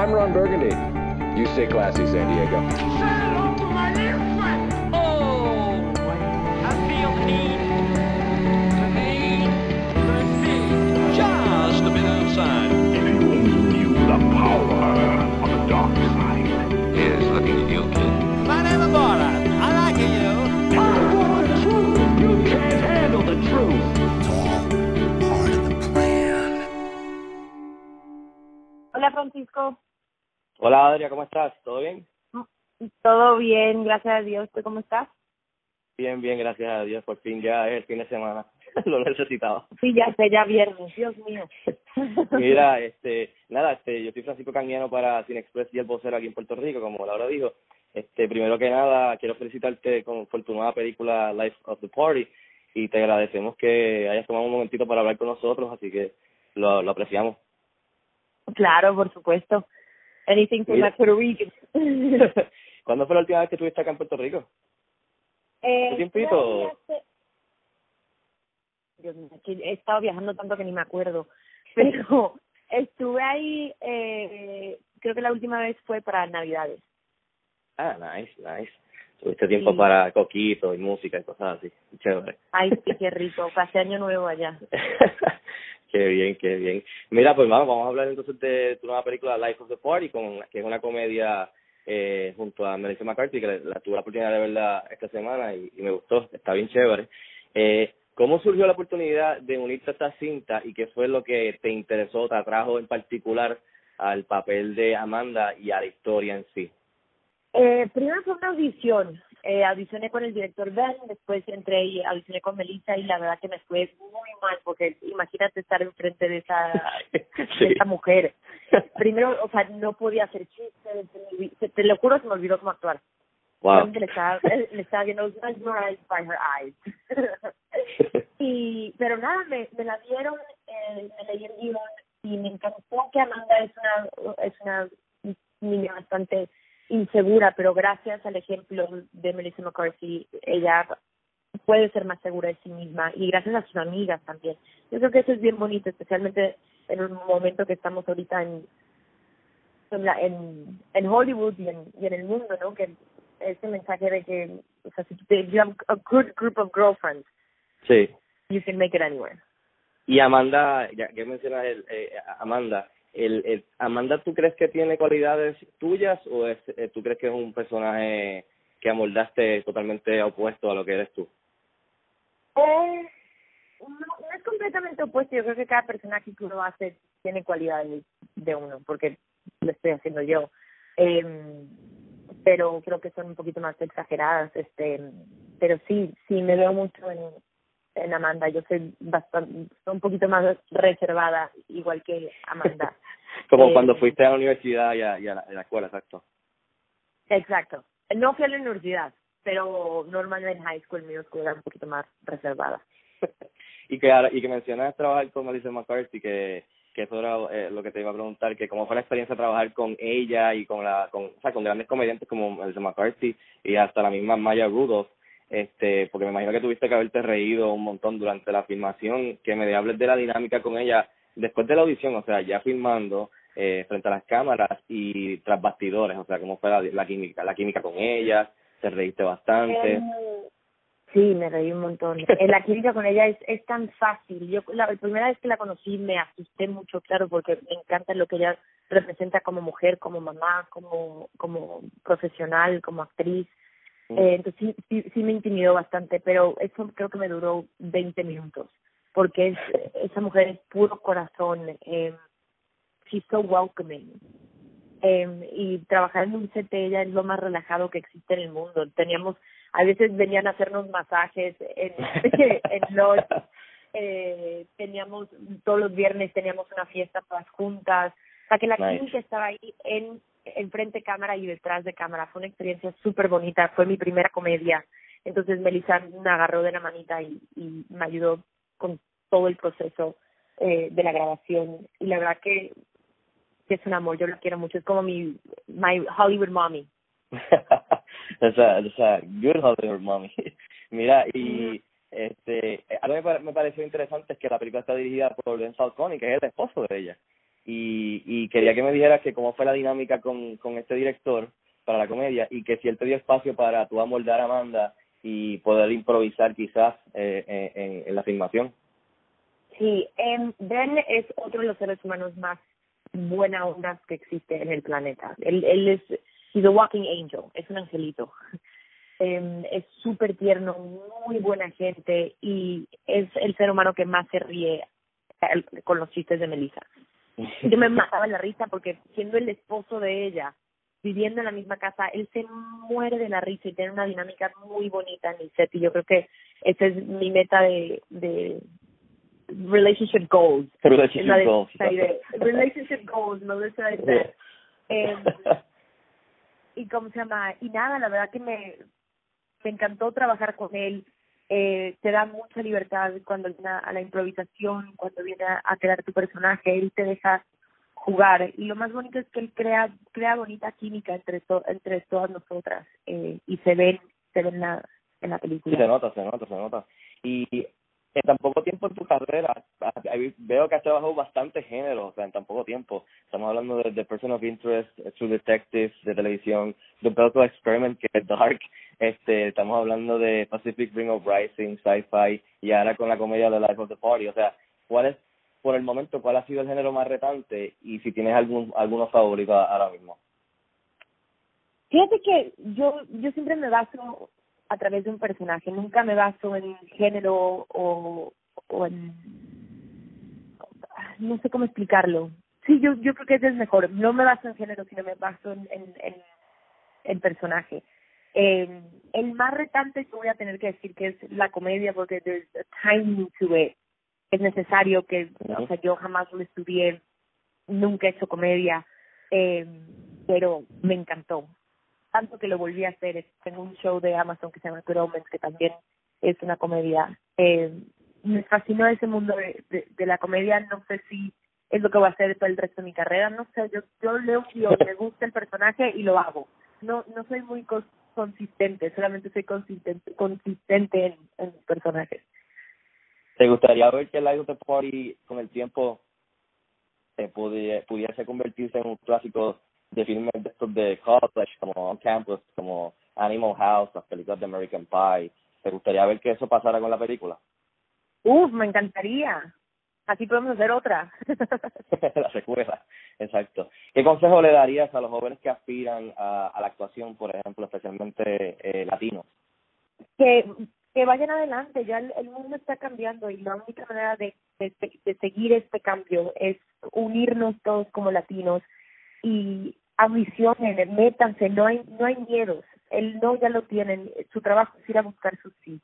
I'm Ron Burgundy. You stay classy, San Diego. Say hello to my little friend. Oh, I feel the need to need just a bit outside. If you only knew the power of the dark side. Here's looking at you, kid. My name is Borat. I like you. I want the truth. You can't handle the truth. It's all part of the plan. Hola, Francisco. Hola Adria, ¿cómo estás? ¿Todo bien? Todo bien, gracias a Dios. ¿Tú cómo estás? Bien, bien, gracias a Dios. Por fin ya es el fin de semana. Lo necesitaba. Sí, ya sé, ya viernes. Dios mío. Mira, yo soy Francisco Cañano para Cine Express y El Vocero aquí en Puerto Rico, como Laura dijo. Primero que nada, quiero felicitarte por tu nueva película Life of the Party y te agradecemos que hayas tomado un momentito para hablar con nosotros, así que lo apreciamos. Claro, por supuesto. Anything for my Puerto Rican. ¿Cuándo fue la última vez que estuviste acá en Puerto Rico? ¿Un tiempito? Dios mío, que he estado viajando tanto que ni me acuerdo. Pero estuve ahí, creo que la última vez fue para Navidades. Ah, nice. Tuviste tiempo para coquito y música y cosas así. Chévere. Ay, sí, qué rico. Pasé año nuevo allá. Qué bien. Mira, pues vamos a hablar entonces de tu nueva película Life of the Party, que es una comedia junto a Melissa McCarthy, que tuve la oportunidad de verla esta semana y me gustó, está bien chévere. ¿Cómo surgió la oportunidad de unirte a esta cinta y qué fue lo que te interesó, te atrajo en particular al papel de Amanda y a la historia en sí? Primero fue una audición. Audicioné con el director Ben, después entré y audicioné con Melissa y la verdad que me fue muy mal porque imagínate estar enfrente de de esa mujer. Primero, o sea, no podía hacer chistes, te lo juro, se me olvidó cómo actuar. Wow. Le estaba viendo, mesmerized by her eyes. Pero nada, me la dieron, me leí el guión y me encantó que Amanda es una niña bastante insegura, pero gracias al ejemplo de Melissa McCarthy, ella puede ser más segura de sí misma y gracias a sus amigas también. Yo creo que eso es bien bonito, especialmente en un momento que estamos ahorita en Hollywood y en el mundo, ¿no? Que ese mensaje de que, o sea, si you have a good group of girlfriends, sí, you can make it anywhere. Y Amanda, ya que mencionas Amanda, Amanda, ¿tú crees que tiene cualidades tuyas o tú crees que es un personaje que amoldaste totalmente opuesto a lo que eres tú? No es completamente opuesto. Yo creo que cada personaje que uno hace tiene cualidades de uno, porque lo estoy haciendo yo. Pero creo que son un poquito más exageradas. Pero sí me veo mucho en Amanda. Yo soy un poquito más reservada, igual que Amanda. Como cuando fuiste a la universidad y a la escuela, exacto. Exacto. No fui a la universidad, pero normalmente en high school, middle school era un poquito más reservada. y que mencionas trabajar con Melissa McCarthy, que eso era lo que te iba a preguntar, que cómo fue la experiencia trabajar con ella y con grandes comediantes como Melissa McCarthy y hasta la misma Maya Rudolph, porque me imagino que tuviste que haberte reído un montón durante la filmación, que me hables de la dinámica con ella después de la audición, o sea, ya filmando frente a las cámaras y tras bastidores, o sea, cómo fue la química con ella, te reíste bastante. Sí, me reí un montón. La química con ella es tan fácil. Yo la primera vez que la conocí me asusté mucho, claro, porque me encanta lo que ella representa como mujer, como mamá, como profesional, como actriz. Entonces sí me intimidó bastante, pero eso creo que me duró 20 minutos, porque esa mujer es puro corazón. She's so welcoming. Y trabajar en un set de ella es lo más relajado que existe en el mundo. A veces venían a hacernos masajes en Lodge. Todos los viernes teníamos una fiesta todas juntas. O sea, que la química estaba ahí en frente de cámara y detrás de cámara. Fue una experiencia súper bonita. Fue mi primera comedia. Entonces Melissa me agarró de la manita y me ayudó con todo el proceso de la grabación. Y la verdad que es un amor. Yo la quiero mucho. Es como my Hollywood mommy. That's a good Hollywood mommy. Mira, y algo que me pareció interesante es que la película está dirigida por Ben Falcone, que es el esposo de ella. y quería que me dijeras que cómo fue la dinámica con este director para la comedia y que si él te dio espacio para tú amoldar a Amanda y poder improvisar quizás en la filmación. Sí, Ben es otro de los seres humanos más buena onda que existe en el planeta. Él es, he's a walking angel, es un angelito. Es súper tierno, muy buena gente y es el ser humano que más se ríe con los chistes de Melissa. Yo me mataba en la risa porque siendo el esposo de ella, viviendo en la misma casa, él se muere de la risa y tiene una dinámica muy bonita en el set y yo creo que esa es mi meta de relationship goals. Relationship goals. Relationship goals, no de ser. Y cómo se llama, y nada, la verdad que me encantó trabajar con él. Te da mucha libertad cuando viene a la improvisación, cuando viene a crear tu personaje, él te deja jugar y lo más bonito es que él crea bonita química entre todas nosotras y se ven en la película. Sí, se nota. Y en tan poco tiempo en tu carrera, veo que has trabajado bastante género, o sea, en tan poco tiempo. Estamos hablando de Person of Interest, True Detective, de televisión, The Belko Experiment, que es dark, estamos hablando de Pacific Rim of Rising, Sci-Fi, y ahora con la comedia The Life of the Party. O sea, ¿cuál es, por el momento, cuál ha sido el género más retante? Y si tienes alguno favorito ahora mismo. Fíjate que yo siempre me baso a través de un personaje, nunca me baso en género o en, no sé cómo explicarlo. Sí, yo creo que ese es mejor. No me baso en género, sino me baso en personaje. El más retante yo voy a tener que decir que es la comedia porque there's a timing to it. Es necesario que, o sea, yo jamás lo estudié, nunca he hecho comedia, pero me encantó. Tanto que lo volví a hacer. Tengo un show de Amazon que se llama Good Omens, que también es una comedia. Me fascinó ese mundo de la comedia. No sé si es lo que voy a hacer todo el resto de mi carrera. No sé, yo leo y me gusta el personaje y lo hago. No soy muy consistente, solamente soy consistente en mis personajes. ¿Te gustaría ver que Life of the Party con el tiempo pudiese convertirse en un clásico de filmes de estos de college, como On Campus, como Animal House, las películas de American Pie? ¿Te gustaría ver que eso pasara con la película? Me encantaría. Así podemos hacer otra. La secuela, exacto. ¿Qué consejo le darías a los jóvenes que aspiran a la actuación, por ejemplo, especialmente latinos? Que vayan adelante, ya el mundo está cambiando y la única manera de seguir este cambio es unirnos todos como latinos y ambicionen, métanse, no hay miedos, el no ya lo tienen, su trabajo es ir a buscar su sí.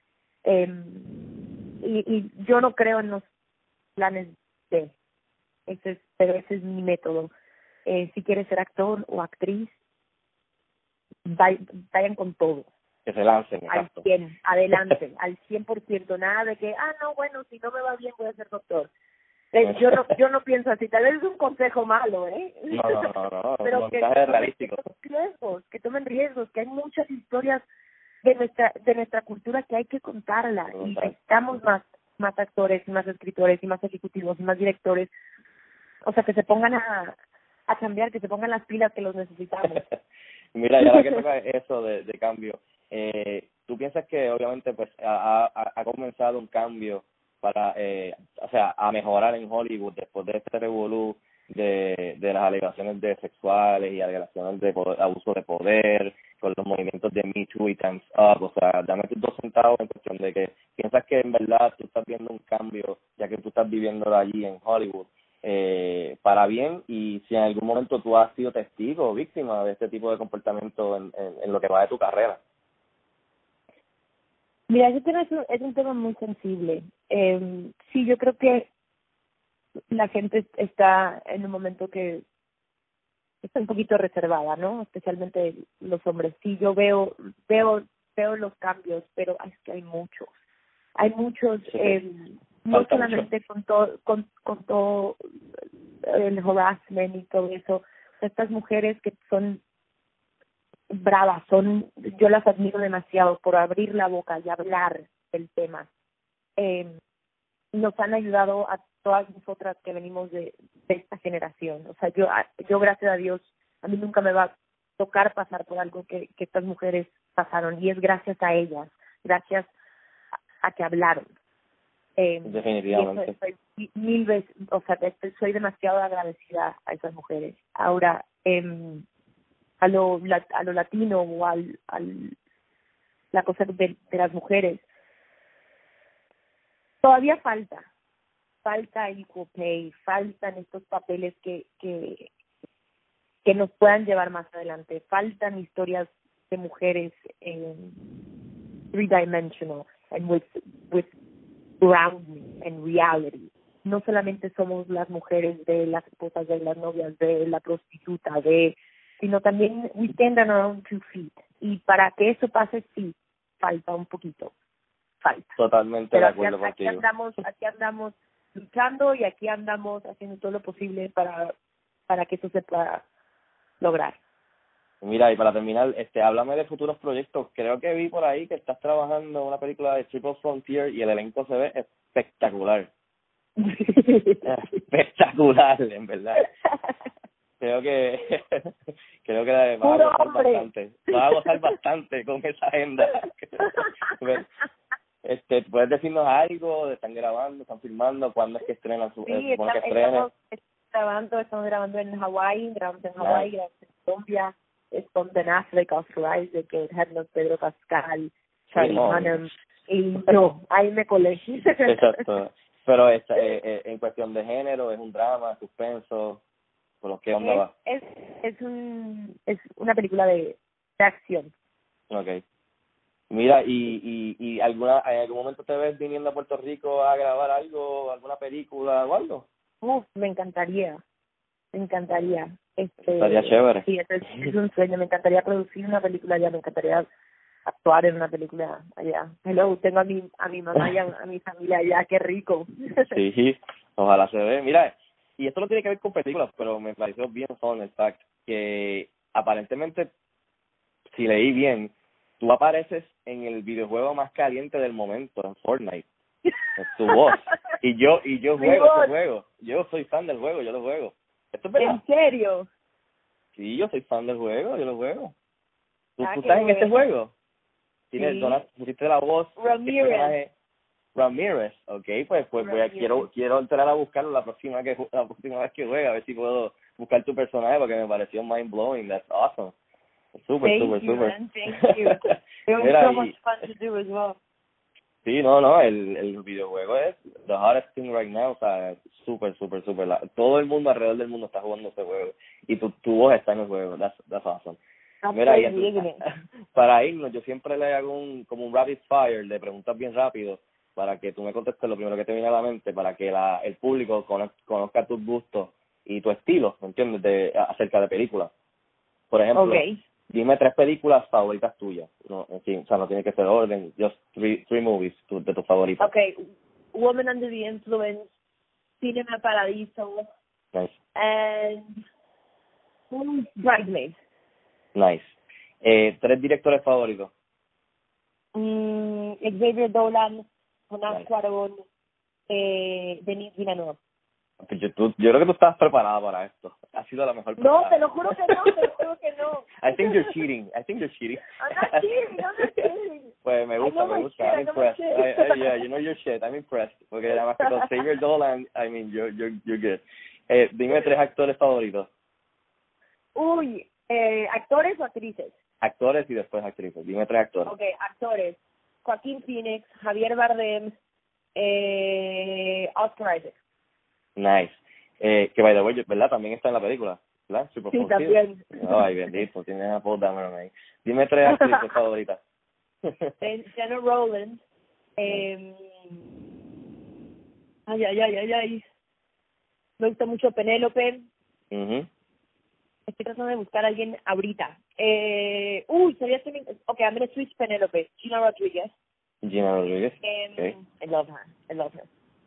Y yo no creo en los planes B, pero ese es mi método. Si quieres ser actor o actriz, vayan con todo. Que se lancen, al 100, adelante, al 100%, nada de que, no, bueno, si no me va bien voy a ser doctor. Yo no pienso así, tal vez es un consejo malo, No, pero que tomen riesgos, que hay muchas historias de nuestra cultura que hay que contarla y necesitamos más actores, más escritores y más ejecutivos y más directores, o sea, que se pongan a cambiar, que se pongan las pilas que los necesitamos. Mira, ya que toca eso de cambio, ¿tú piensas que obviamente pues ha comenzado un cambio para, a mejorar en Hollywood después de este revolú de las alegaciones de sexuales y alegaciones de abuso de poder, con los movimientos de Me Too y Time's Up? O sea, dame tus 2 centavos en cuestión de que piensas que en verdad tú estás viendo un cambio, ya que tú estás viviendo allí en Hollywood, para bien, y si en algún momento tú has sido testigo o víctima de este tipo de comportamiento en lo que va de tu carrera. Mira, ese tema es un tema muy sensible. Sí, yo creo que la gente está en un momento que está un poquito reservada, ¿no? Especialmente los hombres. Sí, yo veo los cambios, pero es que hay muchos. No solamente con todo el harassment y todo eso. Estas mujeres que son bravas, yo las admiro demasiado por abrir la boca y hablar del tema. Nos han ayudado todas nosotras que venimos de esta generación. O sea, yo gracias a Dios, a mí nunca me va a tocar pasar por algo que estas mujeres pasaron, y es gracias a ellas, gracias a que hablaron. Definitivamente. Y soy mil veces, o sea, soy demasiado agradecida a esas mujeres. Ahora, a lo latino o la cosa de las mujeres, todavía falta equal pay, faltan estos papeles que nos puedan llevar más adelante, faltan historias de mujeres three-dimensional and with grounding and reality. No solamente somos las mujeres de las esposas, de las novias, de la prostituta, sino también we stand on our own 2 feet. Y para que eso pase, sí, falta un poquito. Falta. Totalmente. Pero de acuerdo contigo. aquí andamos luchando, y aquí andamos haciendo todo lo posible para que eso se pueda lograr. Mira, y para terminar, háblame de futuros proyectos. Creo que vi por ahí que estás trabajando en una película de Triple Frontier y el elenco se ve espectacular. Espectacular, en verdad. Creo que vas a gozar bastante. Vas a gozar bastante con esa agenda. ¿Puedes decirnos algo? ¿Están grabando? ¿Están filmando? ¿Cuándo es que estrenan? Sí, estamos grabando en Hawái, grabamos en Colombia, es con Ben Affleck, Oscar Isaac, Hedlund, Pedro Pascal, Charlie Hunnam, y yo, ahí me colé. Exacto. Pero en cuestión de género, ¿es un drama, suspenso? ¿Por lo que onda va? Es una película de acción. Okay. Mira, y en algún momento te ves viniendo a Puerto Rico a grabar algo, alguna película o algo? Me encantaría. Estaría chévere. Sí, es un sueño. Me encantaría producir una película allá, me encantaría actuar en una película allá. Hello, tengo a mi mamá y a mi familia allá, qué rico. Sí, ojalá se ve. Mira, y esto no tiene que ver con películas, pero me pareció bien fun el fact que aparentemente, si leí bien, tú apareces en el videojuego más caliente del momento, en Fortnite. Es tu voz. Y yo juego ese juego. Yo soy fan del juego, yo lo juego. ¿Esto es verdad? ¿En serio? Sí, yo soy fan del juego, yo lo juego. ¿Tú estás bueno. en este juego? Sí. Pusiste la voz. Ramírez, okay, pues quiero entrar a buscarlo la próxima vez que juegue, a ver si puedo buscar tu personaje, porque me pareció mind blowing. That's awesome. Super. Thank you. It was so much fun to do as well. Sí, no, el videojuego es the hottest thing right now, o sea, super. Todo el mundo alrededor del mundo está jugando ese juego y tu voz está en el juego. That's awesome. Mira, para irnos, yo siempre le hago como un rapid fire de preguntas bien rápido para que tú me contestes lo primero que te viene a la mente, para que el público conozca tus gustos y tu estilo, ¿me entiendes? Acerca de películas. Por ejemplo, dime 3 películas favoritas tuyas. No, en fin, o sea, no tiene que ser orden, just three movies de tus favoritas. Okay, Woman Under the Influence, Cinema Paradiso, Nice. And Bridesmaids. Nice. 3 directores favoritos. Xavier Dolan, Jonas Cuarón, Denis Villeneuve. Yo creo que tú estabas preparada para esto. Ha sido la mejor preparada. No, te lo juro que no. I think you're cheating. I'm not cheating. Pues me gusta. I'm impressed. Yeah, you know your shit. I'm impressed. Porque además que con Xavier Dolan, I mean, you're good. Dime 3 actores favoritos. Uy, ¿actores o actrices? Actores y después actrices. Dime 3 actores. Okay, actores. Joaquín Phoenix, Javier Bardem, Oscar Isaac. Nice. Que by the way, ¿verdad? También está en la película, ¿verdad? Sí, también. Ay, bendito, tienes a Paul Dameron ahí. Dime 3 actrices favoritas. Jenna Rowland. Ay. Me gusta mucho Penélope. Estoy tratando de buscar a alguien ahorita. Sería también... Okay, I'm going to switch Penélope. Gina Rodriguez. Okay. I love her.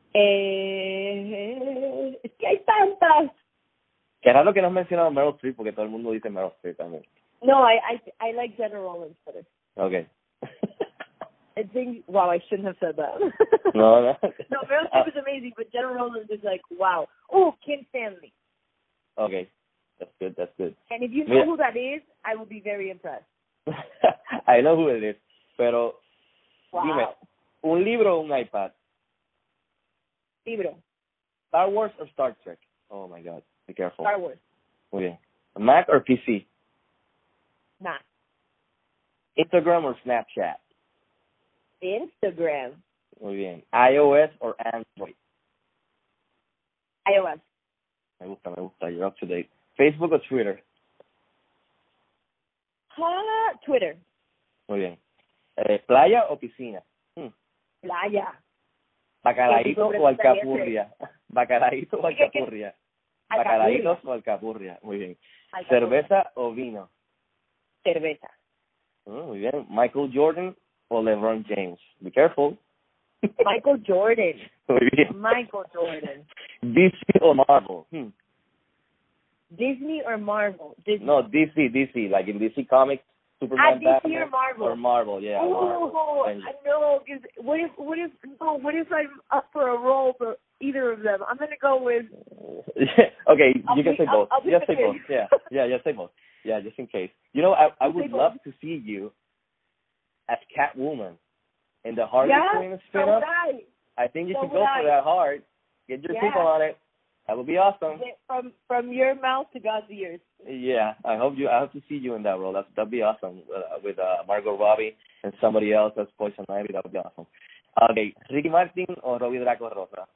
Es que hay tantas. Qué raro que no has mencionado Meryl Streep, porque todo el mundo dice Meryl Streep también. No, I like Jenna Rollins better. Okay. I think, wow, I shouldn't have said that. No. No, Meryl Streep is amazing, but Jenna Rollins is like, wow. Oh, Kim Stanley. Okay, that's good. And if you know who that is, I will be very impressed. I know who it is, pero Wow. dime, ¿un libro o un iPad? Libro. Star Wars or Star Trek? Oh my God, be careful. Star Wars. Muy bien. Mac or PC? Nah. Instagram or Snapchat? Instagram. Muy bien. iOS or Android? iOS. Me gusta. You're up to date. Facebook or Twitter? Twitter. Muy bien. ¿Playa o piscina? Playa. ¿Bacalaíto ¿Qué o tipo de alcapurria? ¿Bacalaíto o alcapurria? Bacalaítos o alcapurria. Muy bien. Alcapurria. ¿Cerveza o vino? Cerveza. Muy bien. ¿Michael Jordan o LeBron James? Be careful. Michael Jordan. Muy bien. Michael Jordan. ¿DC o Marvel? Disney or Marvel? Disney. No, DC. Like in DC Comics, Superman, DC Batman, or Marvel? Or Marvel, yeah. Oh, Marvel. no. 'Cause what if I'm up for a role for either of them? I'm gonna go with. Okay, you can say both. I'll be Just say okay. both. Yeah, just say both. Yeah, just in case. You know, I would love to see you as Catwoman in the Harley Quinn spin-off. Right. I think you So should go would for I. that hard. Get your people on it. That would be awesome. From your mouth to God's ears. Yeah, I hope to see you in that role. That'd be awesome with Margot Robbie and somebody else as Poison Ivy. That would be awesome. Okay, Ricky Martin o Robbie Draco Rosa?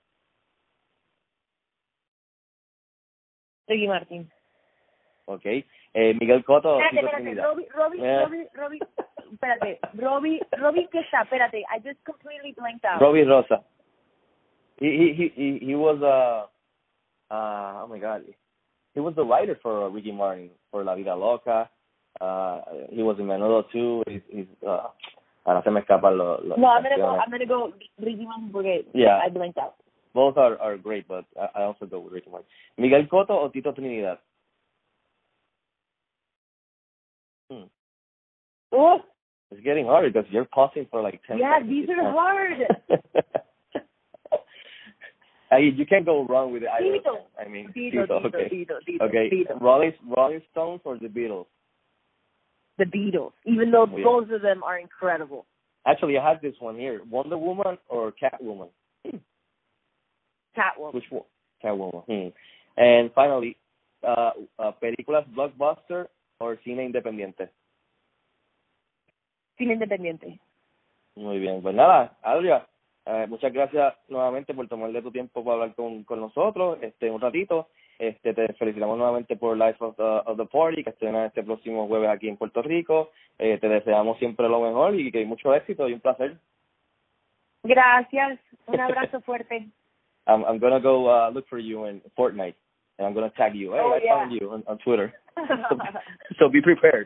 Ricky Martin. Okay, Miguel Cotto o Tito Espérate, Trinidad? Robbie, espérate, Robbie, ¿qué está? Espérate, I just completely blanked out. Robbie Rosa. He was oh my God, he was the writer for Ricky Martin for La Vida Loca. He was in Menudo too. He's ahora se me escapan los. No, I'm gonna go Ricky Martin porque I blanked out. Both are great, but I also go with Ricky Martin. Miguel Cotto o Tito Trinidad? Oh, It's getting hard because you're pausing for like 10 yeah, seconds. these are hard. You can't go wrong with either. Tito. I mean, Tito. Okay, Rolling Stones or the Beatles? The Beatles, even though both of them are incredible. Actually, I have this one here. Wonder Woman or Catwoman? Catwoman. Which one? Catwoman. And finally, películas blockbuster or cine independiente? Cine independiente. Muy bien, pues nada, Adria, muchas gracias nuevamente por tomarle tu tiempo para hablar con nosotros un ratito. Te felicitamos nuevamente por Life of the Party, que estrena este próximo jueves aquí en Puerto Rico. Te deseamos siempre lo mejor y que mucho éxito y un placer. Gracias, un abrazo fuerte. I'm going to go look for you in Fortnite, and I'm going to tag you. Hey, I found you on Twitter. So be prepared.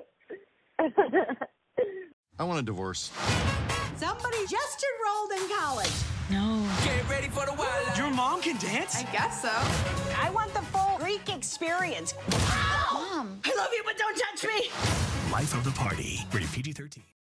I want a divorce. Somebody just enrolled in college. No. Get ready for the wild. Your mom can dance? I guess so. I want the full Greek experience. Mom. I love you, but don't touch me. Life of the Party. Rated PG-13.